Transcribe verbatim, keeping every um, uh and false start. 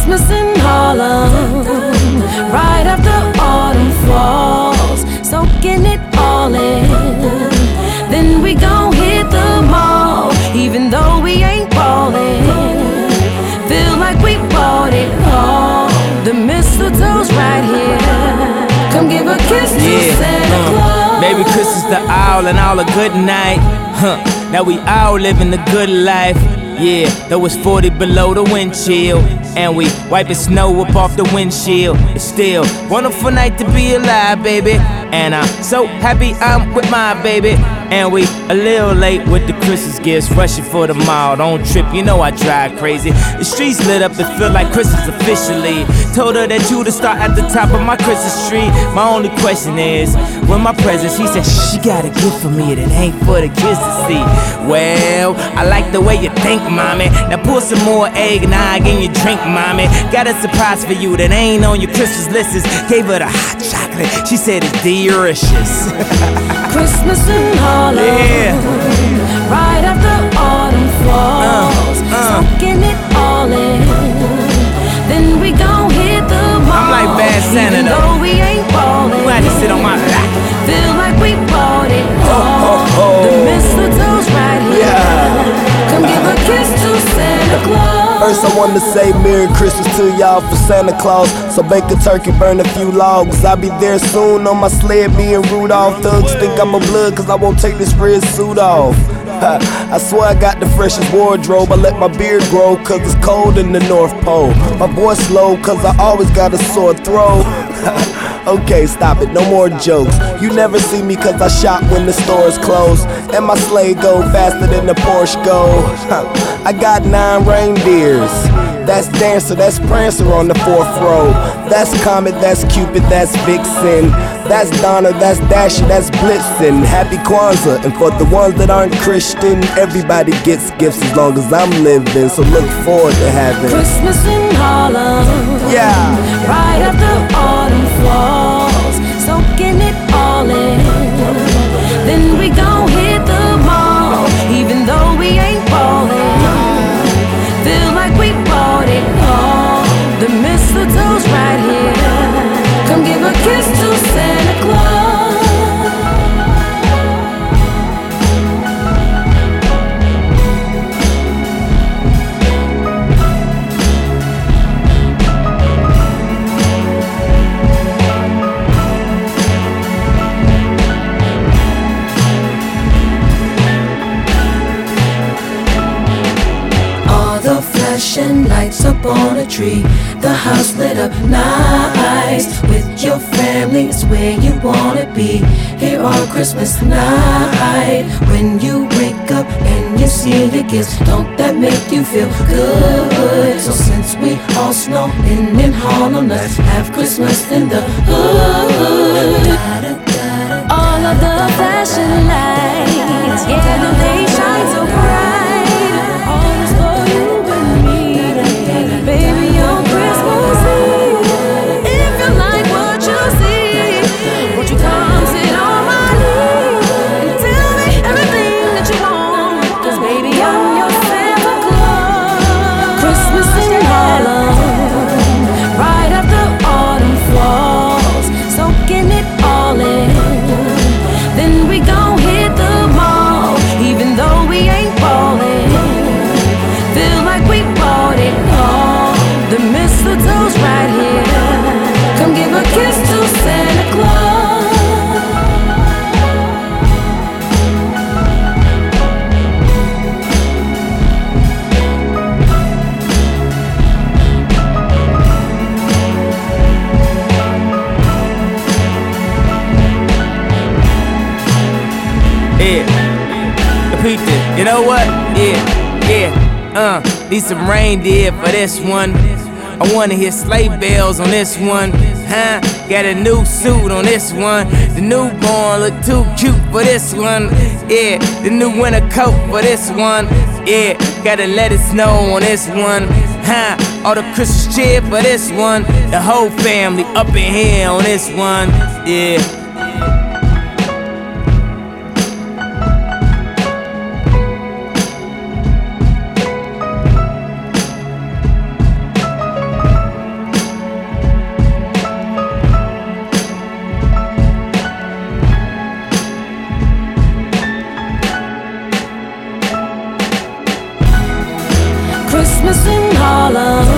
Christmas in Harlem, right after autumn falls, soaking it all in. Then we gon' hit the mall, even though we ain't ballin'. Feel like we bought it all. The mistletoe's right here. Come give a kiss to yeah, Santa uh, Claus. Baby, Christmas the owl and all a good night. Huh, now we all living the good life. Yeah, though it's forty below the wind chill, and we wiping snow up off the windshield. It's still wonderful night to be alive, baby. And I'm so happy I'm with my baby. And we a little late with the Christmas gifts, rushing for the mall. Don't trip, you know I drive crazy. The streets lit up, it feel like Christmas officially. Told her that you to start at the top of my Christmas tree. My only question is, when my present, she said she got a gift for me that ain't for the kids to see. Well, I like the way you think, mommy. Now pour some more eggnog in your drink, mommy. Got a surprise for you that ain't on your Christmas list. Gave her the hot chocolate, she said it's delicious. Christmas in Harlem, yeah. right after autumn falls, uh, uh. soaking it all in. Then we gon' hit the mall. I'm like Bad Santa even though. though we ain't ballin'. I'm glad to sit on my lap. Feel like we bought it all. Oh, oh, oh. The mistletoe's right here. Yeah. Come give a kiss to Santa Claus. First I wanted to say Merry Christmas to y'all for Santa Claus. So bake a turkey, burn a few logs. I'll be there soon on my sled, me and Rudolph. Thugs think I'm a blood cause I won't take this red suit off. I swear I got the freshest wardrobe. I let my beard grow cause it's cold in the North Pole. My voice low cause I always got a sore throat. Okay, stop it, no more jokes. You never see me cause I shop when the stores close. And my sleigh go faster than the Porsche go. I got nine reindeers. That's Dancer, that's Prancer on the fourth row. That's Comet, that's Cupid, that's Vixen. That's Donna, that's Dasher, that's Blitzen. Happy Kwanzaa, and for the ones that aren't Christian, everybody gets gifts as long as I'm living. So look forward to having Christmas in Harlem, yeah, right after autumn falls, soaking it all in. Then we gon' hit the mall, even though we ain't ballin'. Feel like we bought it all. The mistletoe's right here. Come give a kiss to Santa Claus. Flashing lights up on a tree, the house lit up nice. With your family, it's where you wanna be. Here on Christmas night, when you wake up and you see the gifts, don't that make you feel good? So since we all snowing in Harlem, let's have Christmas in the hood. All of the flashing lights, yeah, they shine so bright. Baby, on Christmas Eve, if you like what you see, won't you come sit on my knee and tell me everything that you want? Cause baby, I'm your Santa Claus. Christmas in Harlem, right after autumn falls, soaking it all in. Then we gon' hit the mall, even though we ain't ballin'. Feel like we bought it all. The mistletoe's right here. Come give a kiss to Santa Claus. Yeah, repeat it. You know what? Yeah, yeah. Uh, need some reindeer for this one. I wanna hear sleigh bells on this one. Huh? Got a new suit on this one. The newborn look too cute for this one. Yeah, the new winter coat for this one. Yeah, gotta let it snow on this one. Huh? All the Christmas cheer for this one. The whole family up in here on this one. Yeah. Thomas in Harlem.